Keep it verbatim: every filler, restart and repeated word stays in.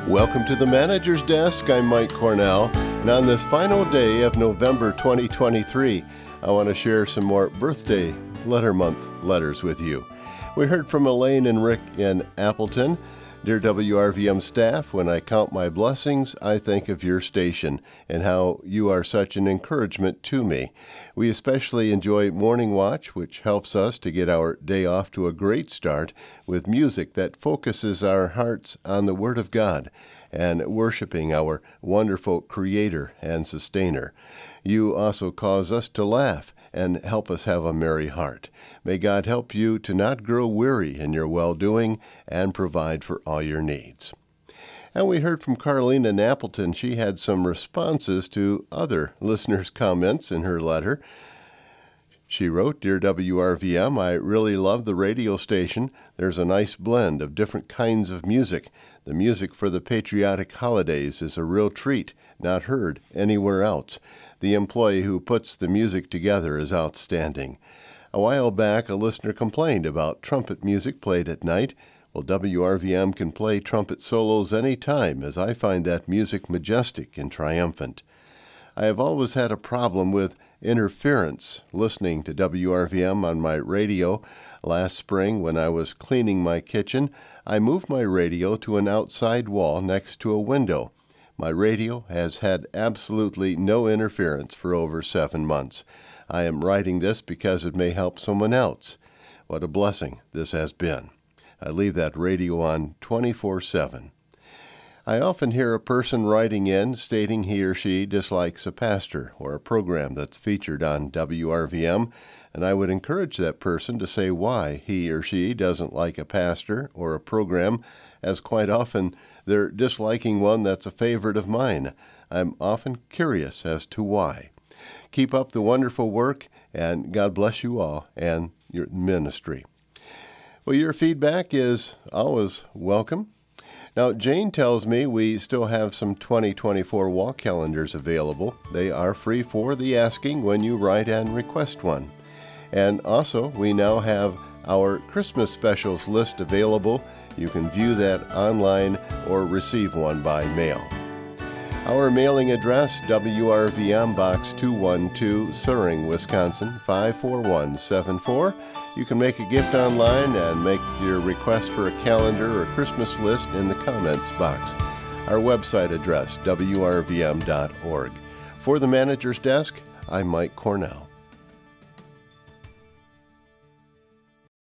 Welcome to the Manager's Desk. I'm Mike Cornell, and on this final day of November twenty twenty-three, I want to share some more birthday letter month letters with you. We heard from Elaine and Rick in Appleton. Dear W R V M staff, when I count my blessings, I think of your station and how you are such an encouragement to me. We especially enjoy Morning Watch, which helps us to get our day off to a great start with music that focuses our hearts on the Word of God and worshiping our wonderful Creator and Sustainer. You also cause us to laugh and help us have a merry heart. May God help you to not grow weary in your well-doing and provide for all your needs. And we heard from Carlene in Appleton. She had some responses to other listeners' comments in her letter. She wrote, Dear W R V M, I really love the radio station. There's a nice blend of different kinds of music. The music for the patriotic holidays is a real treat, not heard anywhere else. The employee who puts the music together is outstanding. A while back, a listener complained about trumpet music played at night. Well, W R V M can play trumpet solos any time, as I find that music majestic and triumphant. I have always had a problem with interference listening to W R V M on my radio. Last spring, when I was cleaning my kitchen, I moved my radio to an outside wall next to a window. My radio has had absolutely no interference for over seven months. I am writing this because it may help someone else. What a blessing this has been. I leave that radio on twenty-four seven. I often hear a person writing in stating he or she dislikes a pastor or a program that's featured on W R V M, and I would encourage that person to say why he or she doesn't like a pastor or a program, as quite often they're disliking one that's a favorite of mine. I'm often curious as to why. Keep up the wonderful work, and God bless you all and your ministry. Well, your feedback is always welcome. Now, Jane tells me we still have some twenty twenty-four wall calendars available. They are free for the asking when you write and request one. And also, we now have our Christmas specials list available. You can view that online or receive one by mail. Our mailing address, W R V M Box two one two, Suring, Wisconsin, five four one seven four. You can make a gift online and make your request for a calendar or Christmas list in the comments box. Our website address, W R V M dot org. For the Manager's Desk, I'm Mike Cornell.